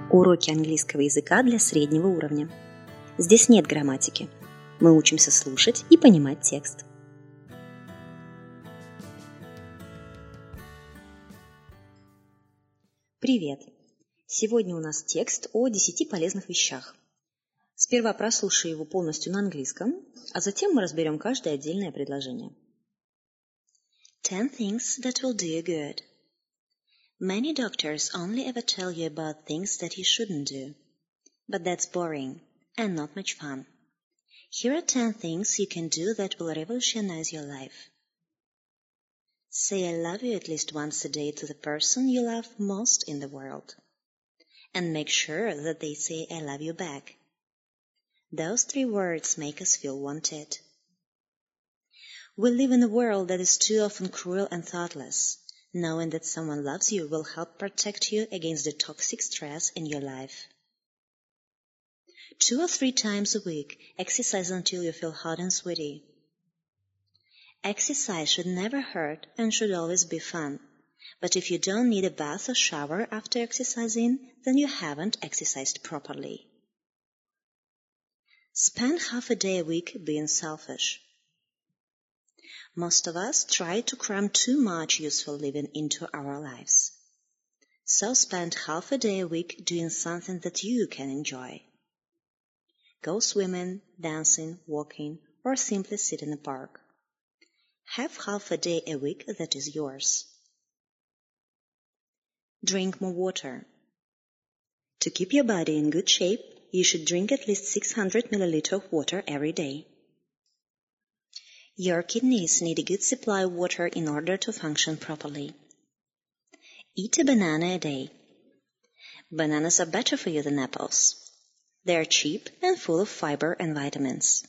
Уроки английского языка для среднего уровня. Здесь нет грамматики. Мы учимся слушать и понимать текст. Привет! Сегодня у нас текст о 10 полезных вещах. Сперва прослушай его полностью на английском, а затем мы разберем каждое отдельное предложение. 10 things that will do you good. Many doctors only ever tell you about things that you shouldn't do. But that's boring and not much fun. Here are 10 things you can do that will revolutionize your life. Say I love you at least once a day to the person you love most in the world. And make sure that they say I love you back. Those 3 words make us feel wanted. We live in a world that is too often cruel and thoughtless. Knowing that someone loves you will help protect you against the toxic stress in your life. 2 or 3 times a week, exercise until you feel hot and sweaty. Exercise should never hurt and should always be fun. But if you don't need a bath or shower after exercising, then you haven't exercised properly. Spend half a day a week being selfish. Most of us try to cram too much useful living into our lives. So spend half a day a week doing something that you can enjoy. Go swimming, dancing, walking, or simply sit in a park. Have half a day a week that is yours. Drink more water. To keep your body in good shape, you should drink at least 600 milliliters of water every day. Your kidneys need a good supply of water in order to function properly. Eat a banana a day. Bananas are better for you than apples. They are cheap and full of fiber and vitamins.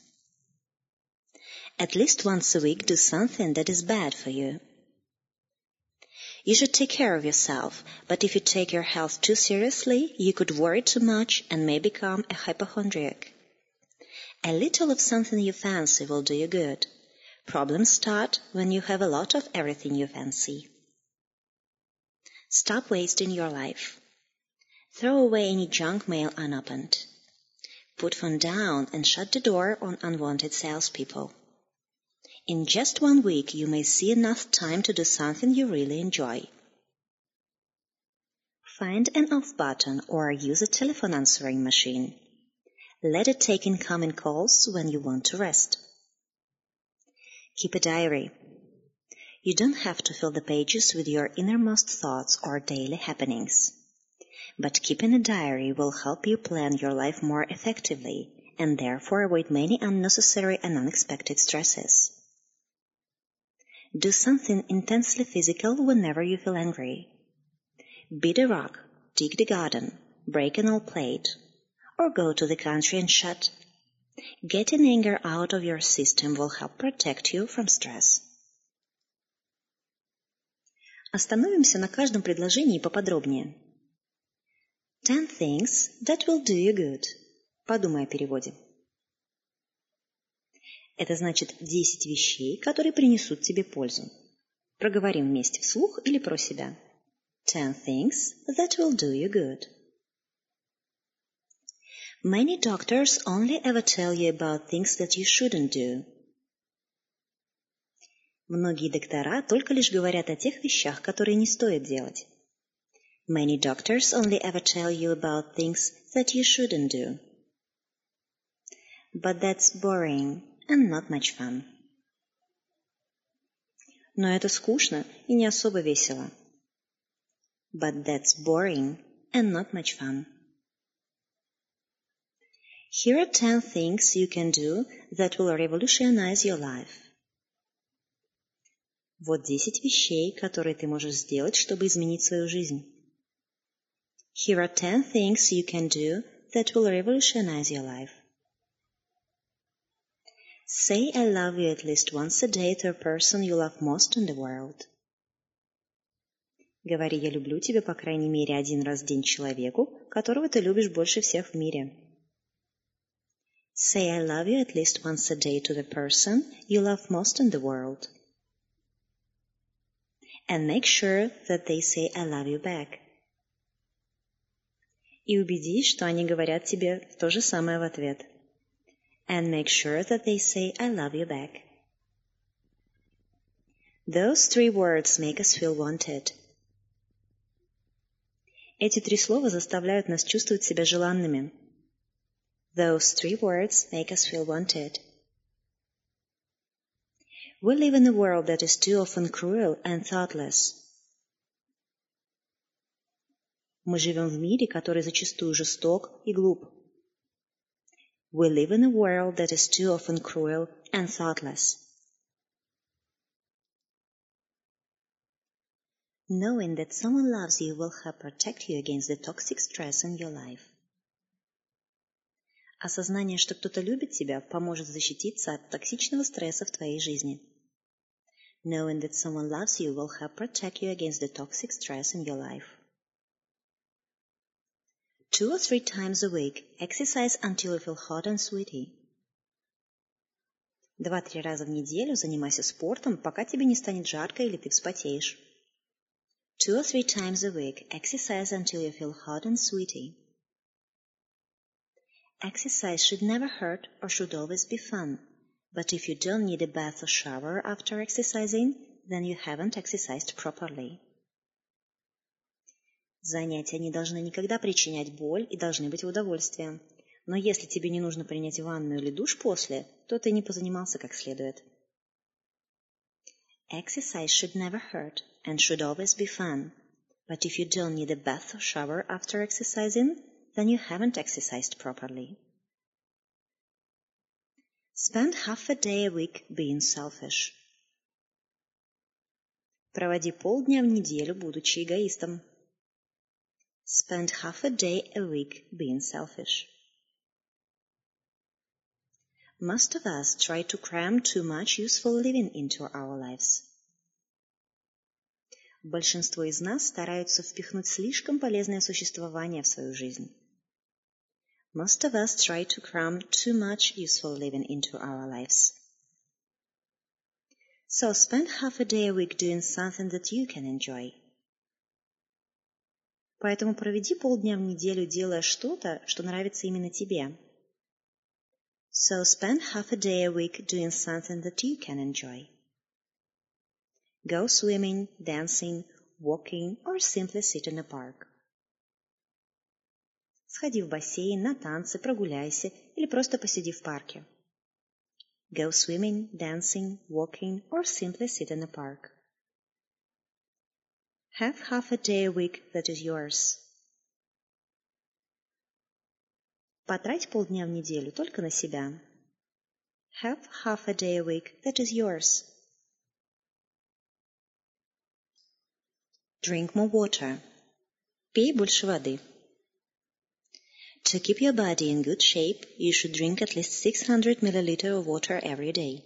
At least once a week do something that is bad for you. You should take care of yourself, but if you take your health too seriously, you could worry too much and may become a hypochondriac. A little of something you fancy will do you good. Problems start when you have a lot of everything you fancy. Stop wasting your life. Throw away any junk mail unopened. Put phone down and shut the door on unwanted salespeople. In just 1 week, you may see enough time to do something you really enjoy. Find an off button or use a telephone answering machine. Let it take incoming calls when you want to rest. Keep a diary. You don't have to fill the pages with your innermost thoughts or daily happenings. But keeping a diary will help you plan your life more effectively and therefore avoid many unnecessary and unexpected stresses. Do something intensely physical whenever you feel angry. Beat a rock, dig the garden, break an old plate, or go to the country and shut. Getting anger out of your system will help protect you from stress. Остановимся на каждом предложении поподробнее. 10 things that will do you good. Подумай о переводе. Это значит 10 вещей, которые принесут тебе пользу. Проговорим вместе вслух или про себя. 10 things that will do you good. Many doctors only ever tell you about things that you shouldn't do. Многие доктора только лишь говорят о тех вещах, которые не стоит делать. Many doctors only ever tell you about things that you shouldn't do. But that's boring and not much fun. Но это скучно и не особо весело. But that's boring and not much fun. Here are 10 things you can do that will revolutionize your life. Вот 10 вещей, которые ты можешь сделать, чтобы изменить свою жизнь. Here are 10 things you can do that will revolutionize your life. Say I love you at least once a day to a person you love most in the world. Говори «я люблю тебя» по крайней мере 1 раз в день человеку, которого ты любишь больше всех в мире. Say I love you at least once a day to the person you love most in the world. And make sure that they say I love you back. И убедись, что они говорят тебе то же самое в ответ. And make sure that they say, I love you back. Those 3 words make us feel wanted. Эти 3 слова заставляют нас чувствовать себя желанными. Those 3 words make us feel wanted. We live in a world that is too often cruel and thoughtless. Мы живем в мире, который зачастую жесток и глуп. We live in a world that is too often cruel and thoughtless. Knowing that someone loves you will help protect you against the toxic stress in your life. Осознание, что кто-то любит тебя, поможет защититься от токсичного стресса в твоей жизни. Knowing that someone loves you will help protect you against the toxic stress in your life. 2 or 3 times a week, exercise until you feel hot and sweaty. 2-3 раза в неделю занимайся спортом, пока тебе не станет жарко или ты вспотеешь. 2 or 3 times a week, exercise until you feel hot and sweaty. Exercise should never hurt or should always be fun. But if you don't need a bath or shower after exercising, then you haven't exercised properly. Занятия не должны никогда причинять боль и должны быть в удовольствие. Но если тебе не нужно принять ванну или душ после, то ты не позанимался как следует. Exercise should never hurt and should always be fun. But if you don't need a bath or shower after exercising, then you haven't exercised properly. Spend half a day a week being selfish. Проводи полдня в неделю, будучи эгоистом. Spend half a day a week being selfish. Most of us try to cram too much useful living into our lives. Большинство из нас стараются впихнуть слишком полезное существование в свою жизнь. Most of us try to cram too much useful living into our lives. So spend half a day a week doing something that you can enjoy. Поэтому проведи полдня в неделю, делая что-то, что нравится именно тебе. So spend half a day a week doing something that you can enjoy. Go swimming, dancing, walking, or simply sit in a park. Сходи в бассейн, на танцы, прогуляйся или просто посиди в парке. Go swimming, dancing, walking, or simply sit in a park. Have half a day a week that is yours. Потрать полдня в неделю только на себя. Have half a day a week that is yours. Drink more water. Пей больше воды. To keep your body in good shape, you should drink at least 600 milliliters of water every day.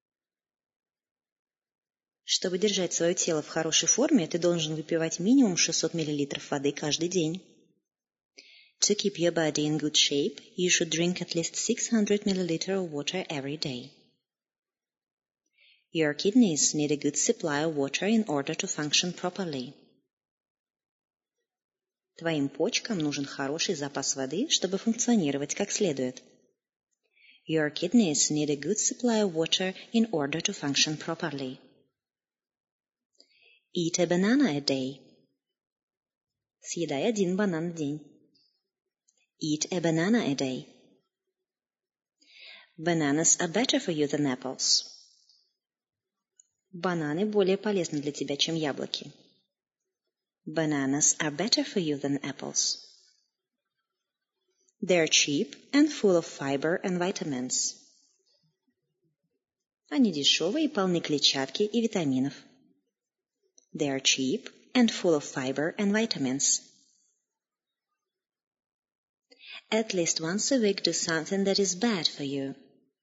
Чтобы держать свое тело в хорошей форме, ты должен выпивать минимум 600 мл воды каждый день. To keep your body in good shape, you should drink at least 600 milliliters of water every day. Your kidneys need a good supply of water in order to function properly. Твоим почкам нужен хороший запас воды, чтобы функционировать как следует. Your kidneys need a good supply of water in order to function properly. Eat a banana a day. Съедай 1 банан в день. Eat a banana a day. Bananas are better for you than apples. Бананы более полезны для тебя, чем яблоки. Bananas are better for you than apples. They're cheap and full of fiber and vitamins. Они дешевые и полны клетчатки и витаминов. They're cheap and full of fiber and vitamins. At least once a week do something that is bad for you.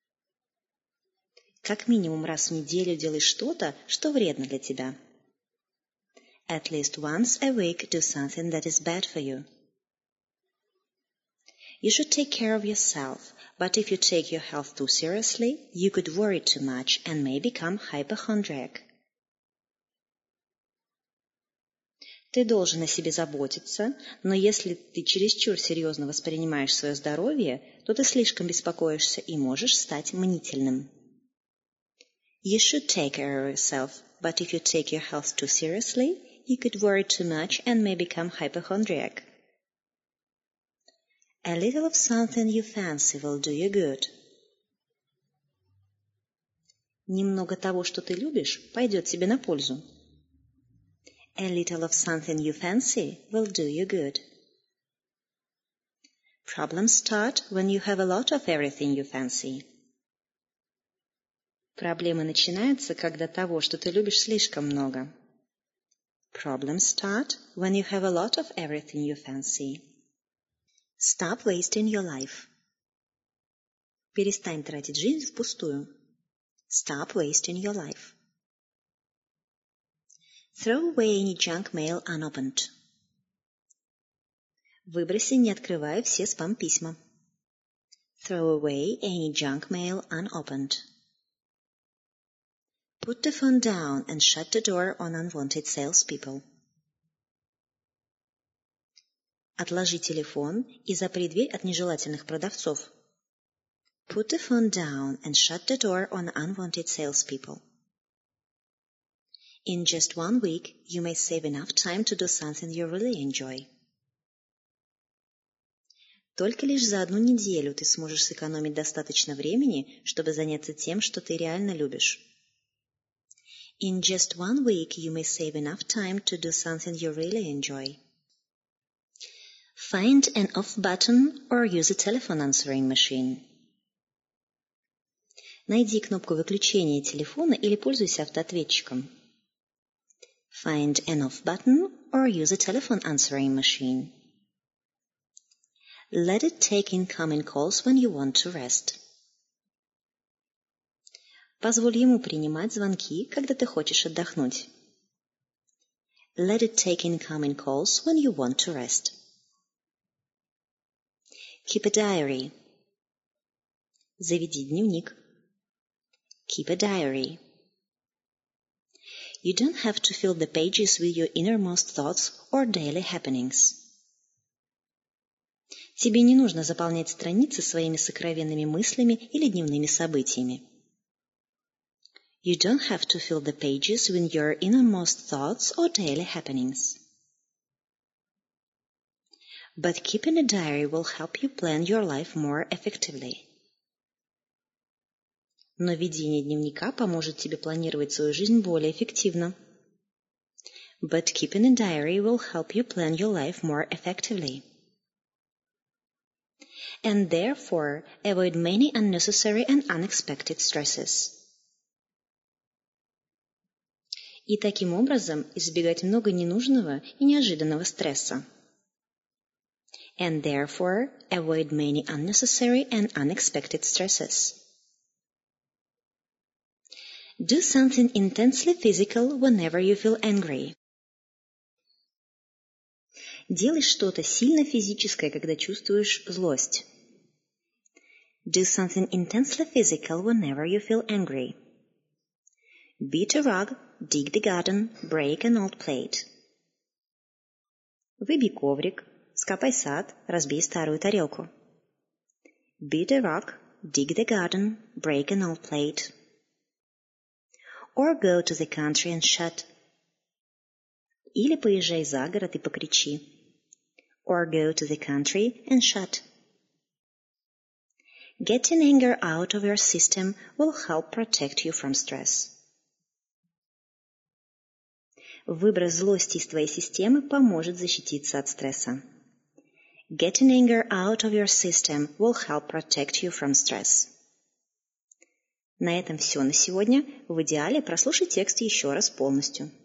Как минимум раз в неделю делай что-то, что вредно для тебя. At least once a week do something that is bad for you. You should take care of yourself, but if you take your health too seriously, you could worry too much and may become hypochondriac. Ты должен о себе заботиться, но если ты чересчур серьезно воспринимаешь свое здоровье, то ты слишком беспокоишься и можешь стать мнительным. You should take care of yourself, but if you take your health too seriously, you could worry too much and may become hypochondriac. A little of something you fancy will do you good. Немного того, что ты любишь, пойдет тебе на пользу. A little of something you fancy will do you good. Problems start when you have a lot of everything you fancy. Проблемы начинаются, когда того, что ты любишь, слишком много. Problems start when you have a lot of everything you fancy. Stop wasting your life. Перестань тратить жизнь впустую. Stop wasting your life. Throw away any junk mail unopened. Выброси, не открывая все спам-письма. Throw away any junk mail unopened. Put the phone down and shut the door on unwanted salespeople. Отложи телефон и запри дверь от нежелательных продавцов. Put the phone down and shut the door on unwanted salespeople. In just 1 week, you may save enough time to do something you really enjoy. Только лишь за 1 неделю ты сможешь сэкономить достаточно времени, чтобы заняться тем, что ты реально любишь. In just 1 week, you may save enough time to do something you really enjoy. Find an off button or use a telephone answering machine. Найди кнопку выключения телефона или пользуйся автоответчиком. Find an off button or use a telephone answering machine. Let it take incoming calls when you want to rest. Позволь ему принимать звонки, когда ты хочешь отдохнуть. Let it take incoming calls when you want to rest. Keep a diary. Заведи дневник. Keep a diary. You don't have to fill the pages with your innermost thoughts or daily happenings. Тебе не нужно заполнять страницы своими сокровенными мыслями или дневными событиями. You don't have to fill the pages with your innermost thoughts or daily happenings. But keeping a diary will help you plan your life more effectively. Но ведение дневника поможет тебе планировать свою жизнь более эффективно. But keeping a diary will help you plan your life more effectively. And therefore, avoid many unnecessary and unexpected stresses. И таким образом избегать много ненужного и неожиданного стресса. And therefore, avoid many unnecessary and unexpected stresses. Do something intensely physical whenever you feel angry. Делай что-то сильно физическое, когда чувствуешь злость. Do something intensely physical whenever you feel angry. Beat a rug, dig the garden, break an old plate. Выбей коврик, скопай сад, разбей старую тарелку. Beat a rug, dig the garden, break an old plate. Or go to the country and shout. Или поезжай за город и покричи. Or go to the country and shout. Getting anger out of your system will help protect you from stress. Выброс злости из твоей системы поможет защититься от стресса. Getting anger out of your system will help protect you from stress. На этом все на сегодня. В идеале прослушай текст еще раз полностью.